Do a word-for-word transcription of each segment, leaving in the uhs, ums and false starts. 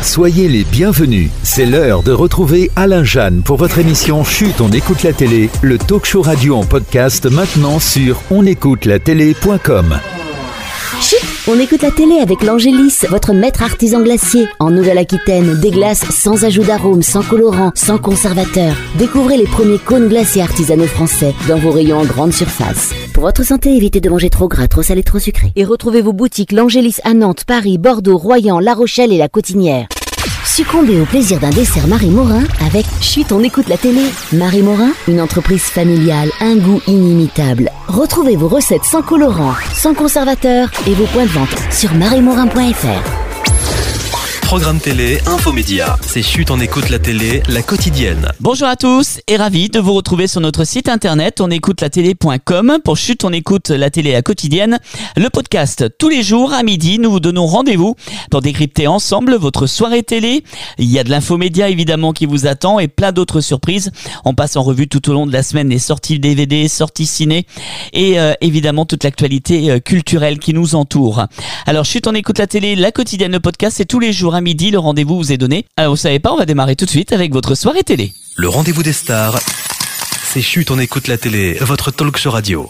Soyez les bienvenus. C'est l'heure de retrouver Alain Jeanne pour votre émission Chut, on écoute la télé, le talk show radio en podcast maintenant sur on écoute la télé point com. Chut, on écoute la télé avec l'Angélis, votre maître artisan glacier. En Nouvelle-Aquitaine, des glaces sans ajout d'arômes, sans colorant, sans conservateur. Découvrez les premiers cônes glacés artisanaux français dans vos rayons en grande surface. Pour votre santé, évitez de manger trop gras, trop salé, trop sucré. Et retrouvez vos boutiques l'Angélis à Nantes, Paris, Bordeaux, Royan, La Rochelle et La Cotinière. Succombez au plaisir d'un dessert Marie Morin avec Chut, on écoute la télé. Marie Morin, une entreprise familiale, un goût inimitable. Retrouvez vos recettes sans colorant, sans conservateur et vos points de vente sur marie morin point f r. Programme télé, infomédia. C'est Chut, on écoute la télé, la quotidienne. Bonjour à tous et ravi de vous retrouver sur notre site internet on écoute la télé point com pour Chut, on écoute la télé, la quotidienne. Le podcast, tous les jours à midi, nous vous donnons rendez-vous pour décrypter ensemble votre soirée télé. Il y a de l'infomédia évidemment qui vous attend et plein d'autres surprises. On passe en revue tout au long de la semaine les sorties D V D, sorties ciné et euh, évidemment toute l'actualité euh, culturelle qui nous entoure. Alors Chut, on écoute la télé, la quotidienne, le podcast, c'est tous les jours à midi, le rendez-vous vous est donné. Alors vous savez pas, on va démarrer tout de suite avec votre soirée télé. Le rendez-vous des stars, c'est Chut, on écoute la télé, votre talk show radio.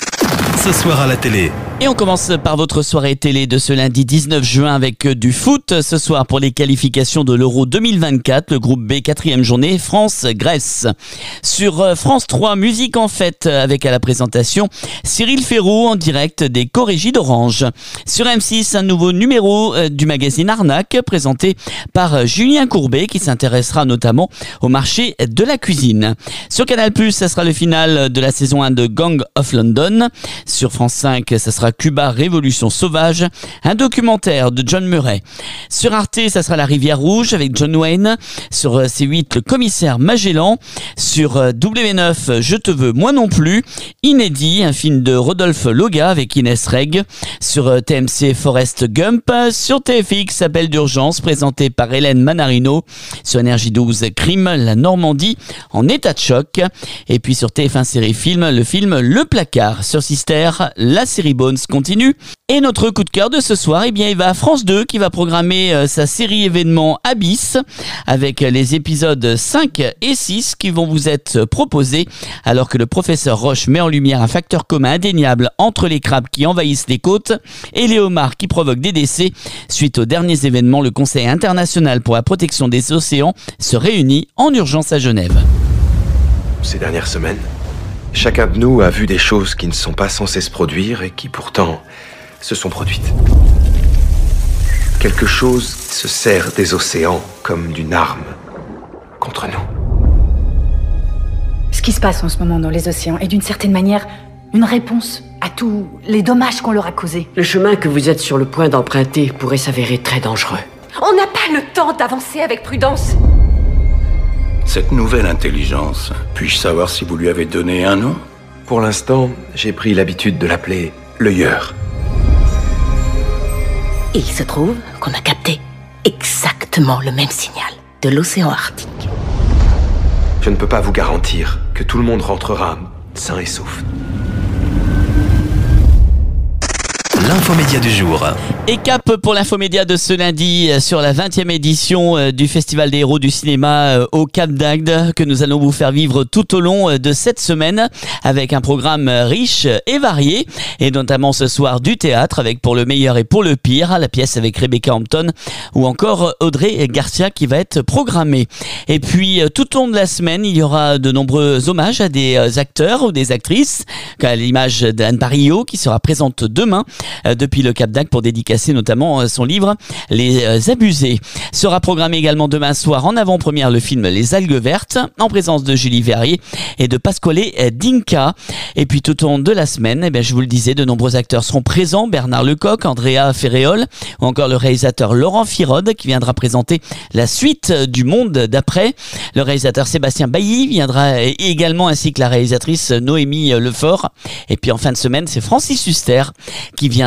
Ce soir à la télé. Et on commence par votre soirée télé de ce lundi dix-neuf juin avec du foot. Ce soir pour les qualifications de l'Euro deux mille vingt-quatre, le groupe B, quatrième journée, France-Grèce. Sur France trois, musique en fête avec à la présentation Cyril Ferraud en direct des Corégies d'Orange. Sur M six, un nouveau numéro du magazine Arnaque présenté par Julien Courbet qui s'intéressera notamment au marché de la cuisine. Sur Canal plus, ça sera le final de la saison un de Gang of London. Sur France cinq, ça sera Cuba, Révolution sauvage, un documentaire de John Murray. Sur Arte, ça sera La Rivière rouge avec John Wayne. Sur C huit, Le commissaire Magellan. Sur W neuf, Je te veux moi non plus. Inédit, un film de Rodolphe Loga avec Inès Reg. Sur T M C, Forrest Gump. Sur T F X, Appel d'urgence présenté par Hélène Manarino. Sur Énergie douze, Crime, la Normandie en état de choc. Et puis sur T F un Série Film, le film Le Placard. Sur Sister, la série Bones continue. Et notre coup de cœur de ce soir, eh bien, il va à France deux qui va programmer euh, sa série événement Abyss avec les épisodes cinq et six qui vont vous être proposés alors que le professeur Roche met en lumière un facteur commun indéniable entre les crabes qui envahissent les côtes et les homards qui provoquent des décès. Suite aux derniers événements, le Conseil international pour la protection des océans se réunit en urgence à Genève. Ces dernières semaines, chacun de nous a vu des choses qui ne sont pas censées se produire et qui pourtant se sont produites. Quelque chose se sert des océans comme d'une arme contre nous. Ce qui se passe en ce moment dans les océans est d'une certaine manière une réponse à tous les dommages qu'on leur a causés. Le chemin que vous êtes sur le point d'emprunter pourrait s'avérer très dangereux. On n'a pas le temps d'avancer avec prudence. Cette nouvelle intelligence, puis-je savoir si vous lui avez donné un nom ? Pour l'instant, j'ai pris l'habitude de l'appeler l'œilleur. Et il se trouve qu'on a capté exactement le même signal de l'océan Arctique. Je ne peux pas vous garantir que tout le monde rentrera sain et sauf. L'infomédia du jour. Et cap pour l'infomédia de ce lundi sur la vingtième édition du Festival des héros du cinéma au Cap d'Agde que nous allons vous faire vivre tout au long de cette semaine avec un programme riche et varié et notamment ce soir du théâtre avec pour le meilleur et pour le pire, la pièce avec Rebecca Hampton ou encore Audrey Garcia qui va être programmée. Et puis tout au long de la semaine, il y aura de nombreux hommages à des acteurs ou des actrices, à l'image d'Anne Parillo qui sera présente demain depuis le Cap d'Agde pour dédicacer notamment son livre Les Abusés. Sera programmé également demain soir en avant-première le film Les Algues Vertes en présence de Julie Verrier et de Pasquale Dinka. Et puis tout au long de la semaine, eh bien, je vous le disais, de nombreux acteurs seront présents. Bernard Lecoq, Andrea Ferréol ou encore le réalisateur Laurent Firode qui viendra présenter la suite du Monde d'après. Le réalisateur Sébastien Bailly viendra également ainsi que la réalisatrice Noémie Lefort. Et puis en fin de semaine, c'est Francis Huster qui viendra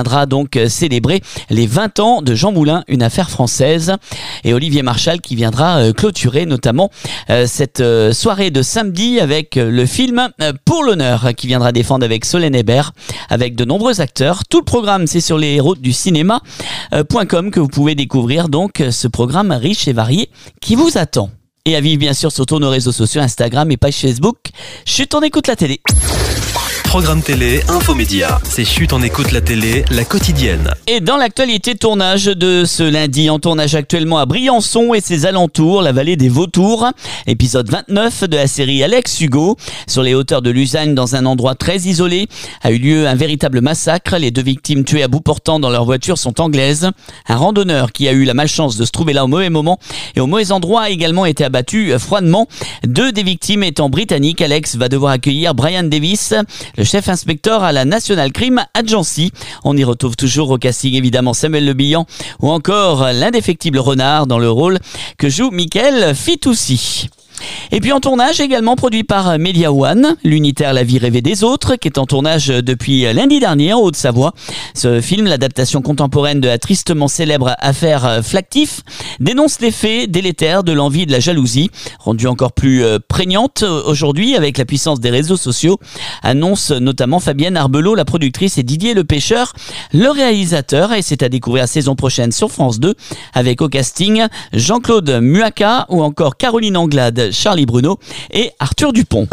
viendra donc célébrer les vingt ans de Jean Moulin, une affaire française. Et Olivier Marchal qui viendra clôturer notamment cette soirée de samedi avec le film Pour l'honneur qui viendra défendre avec Solène Hébert, avec de nombreux acteurs. Tout le programme, c'est sur les héros du cinéma point com que vous pouvez découvrir donc ce programme riche et varié qui vous attend. Et à vivre bien sûr sur tous nos réseaux sociaux, Instagram et page Facebook. Chut, on écoute la télé. Programme télé, infomédia. C'est Chut, on écoute la télé, la quotidienne. Et dans l'actualité tournage de ce lundi, en tournage actuellement à Briançon et ses alentours, la vallée des Vautours. Épisode vingt-neuf de la série Alex Hugo. Sur les hauteurs de Lusagne, dans un endroit très isolé, a eu lieu un véritable massacre. Les deux victimes tuées à bout portant dans leur voiture sont anglaises. Un randonneur qui a eu la malchance de se trouver là au mauvais moment et au mauvais endroit a également été abattu froidement. Deux des victimes étant britanniques, Alex va devoir accueillir Brian Davis, le chef inspecteur à la National Crime Agency. On y retrouve toujours au casting évidemment Samuel Le Bihan ou encore l'indéfectible Renard dans le rôle que joue Michael Fitoussi. Et puis en tournage également produit par Media One, l'unitaire La vie rêvée des autres, qui est en tournage depuis lundi dernier en Haute-Savoie. Ce film, l'adaptation contemporaine de la tristement célèbre affaire Flactif, dénonce les faits délétères de l'envie et de la jalousie, rendue encore plus prégnante aujourd'hui avec la puissance des réseaux sociaux, annonce notamment Fabienne Arbelot, la productrice, et Didier Le Pêcheur, le réalisateur, et c'est à découvrir saison prochaine sur France deux, avec au casting Jean-Claude Muaka ou encore Caroline Anglade, Charlie Bruno et Arthur Dupont.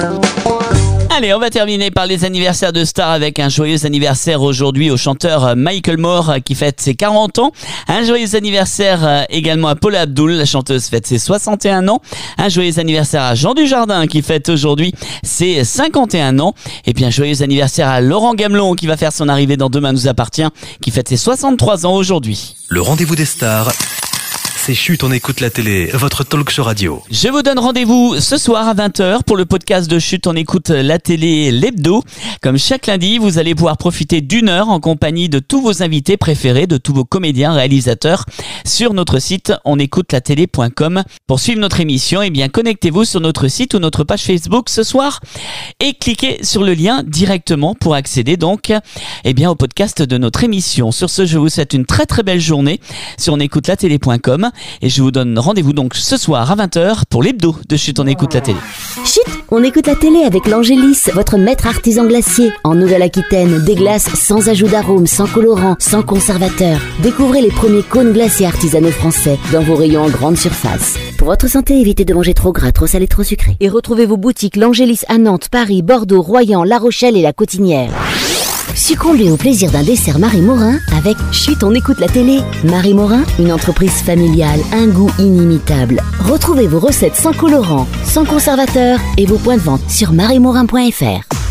Allez, on va terminer par les anniversaires de stars avec un joyeux anniversaire aujourd'hui au chanteur Michael Moore qui fête ses quarante ans. Un joyeux anniversaire également à Paula Abdul, la chanteuse fête ses soixante et un ans. Un joyeux anniversaire à Jean Dujardin qui fête aujourd'hui ses cinquante et un ans. Et puis un joyeux anniversaire à Laurent Gamelon qui va faire son arrivée dans Demain nous appartient, qui fête ses soixante-trois ans aujourd'hui. Le rendez-vous des stars. C'est Chut, on écoute la télé, votre talk show radio. Je vous donne rendez-vous ce soir à vingt heures pour le podcast de Chut, on écoute la télé, l'hebdo. Comme chaque lundi, vous allez pouvoir profiter d'une heure en compagnie de tous vos invités préférés, de tous vos comédiens, réalisateurs, sur notre site on écoute la télé point com. Pour suivre notre émission, eh bien, connectez-vous sur notre site ou notre page Facebook ce soir et cliquez sur le lien directement pour accéder donc, eh bien, au podcast de notre émission. Sur ce, je vous souhaite une très très belle journée sur on écoute la télé point com. Et je vous donne rendez-vous donc ce soir à vingt heures pour l'hebdo de Chut, on écoute la télé. Chut, on écoute la télé avec l'Angélis, votre maître artisan glacier. En Nouvelle-Aquitaine, des glaces sans ajout d'arôme, sans colorant, sans conservateur. Découvrez les premiers cônes glaciers artisanaux français dans vos rayons en grande surface. Pour votre santé, évitez de manger trop gras, trop salé, trop sucré. Et retrouvez vos boutiques l'Angélis à Nantes, Paris, Bordeaux, Royan, La Rochelle et La Cotinière. Succombez au plaisir d'un dessert Marie Morin avec Chut, on écoute la télé. Marie Morin, une entreprise familiale, un goût inimitable. Retrouvez vos recettes sans colorant, sans conservateur et vos points de vente sur marie morin point f r.